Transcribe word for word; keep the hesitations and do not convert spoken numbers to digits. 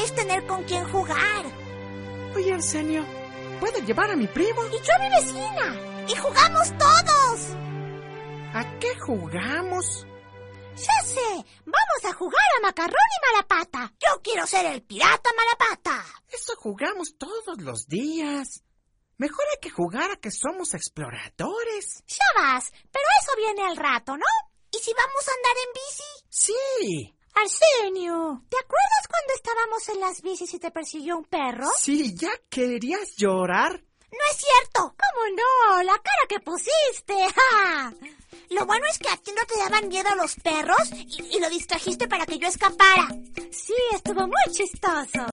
es tener con quién jugar. Oye, Arsenio, ¿puedo llevar a mi primo? Y yo a mi vecina. Y jugamos todos. ¿A qué jugamos? Ya sé, vamos a jugar a Macarrón y Malapata. Yo quiero ser el pirata Malapata. Eso jugamos todos los días. Mejor hay que jugar a que somos exploradores. Ya vas, pero eso viene al rato, ¿no? ¿Y si vamos a andar en bici? Sí. Arsenio, ¿te acuerdas cuando estábamos en las bicis y te persiguió un perro? Sí, ¿ya querías llorar? No es cierto. ¿Cómo no? La cara que pusiste. ¡Ja! Lo bueno es que a ti no te daban miedo los perros y, y lo distrajiste para que yo escapara. Sí, estuvo muy chistoso.